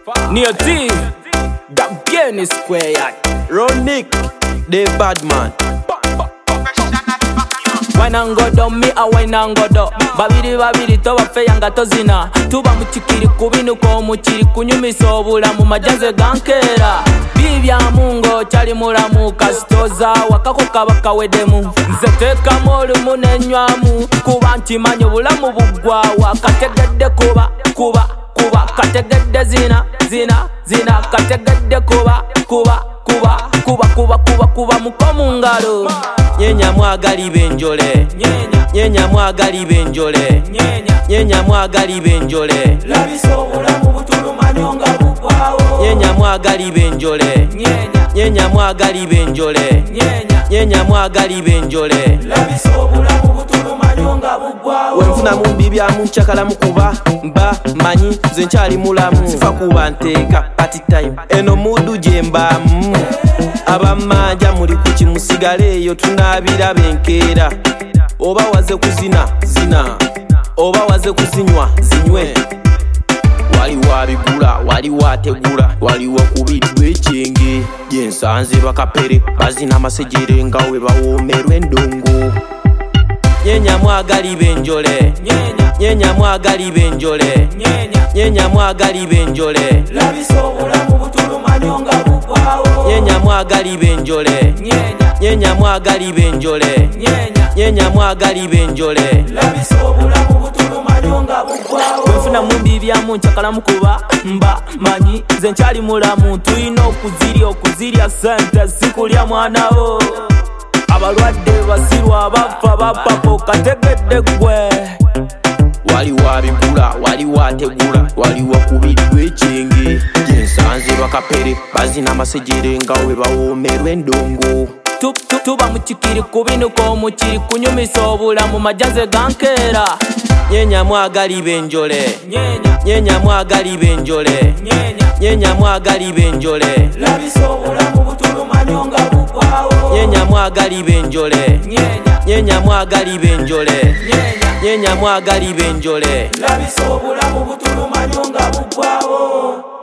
Near T, that Bien is square. Ronick, the bad man. Wine and go down, me a wine and go down. Babiri toba feyanga tozina. Tuba muchikiri kubinuko muchiri kunyumisa obulamu majanze gankera. Bibya mungo chali mulamu kasitoza wakako kabaka wedemu. Nze teka molumu nenywamu kuba ntimanyi obulamu bugwa wakategedde kuba kategedde zina kategedde kuba mukomu ngalo. Nyenya mwagali benjole, nyenya mwagali benjole, nyenya mwagali benjole. Labiso obulamu butulumanya nga bugwawo. Nyenya mwagali benjole, nyenya mwagali benjole, nyenya mwagali benjole. Labiso obulamu butulumanya nga bugwawo. Wenfuna mumbi bya munchakala mukuba mba manyi nze nkyali mulamu sifa kuba nteeka party time eno mudu jembamu. Abamanja muli kuki musigale eyo tunabira benkeera. Oba waze kuzina oba waze kuzinywa zinywe. Waliwo abigula waliwo ategula waliwo kubitwa ekyenge gyensanze bakapere bazina amasejere nga we bawoomerwa endongo. Nyenya mwagali benjole, nyenya mwagali benjole, nyenya mwagali benjole. Labiso obulamu butulumanya nga bugwawo. Nyenya mwagali benjole, nyenya mwagali benjole, nyenya mwagali benjole. Labiso obulamu butulumanya nga bugwawo. Wenfuna mumbi byamu nchakala mukuba mba manyi nze nkyali mulamu tuyina okuzirya sente sikulya mwanawo. Abalwadde basirwa bafa bapapo kategedde gwe. Waliwo abigula waliwo ategula waliwo kubitwa ekyenge gyensanze bakapere bazina amasejere nga we bawoomerwa endongo. Tuba mukikiri kubinuko mukiri kunyumisa obulamu majanze gankera. Nyenya mwagali benjole, nyenya mwagali benjole, nyenya mwagali benjole. Labiso obulamu butulumanya nga bugwawo. Nyenya mwagali benjole, nyenya mwagali benjole, nyenya mwagali benjole. Labiso obulamu butulumanya nga bugwawo.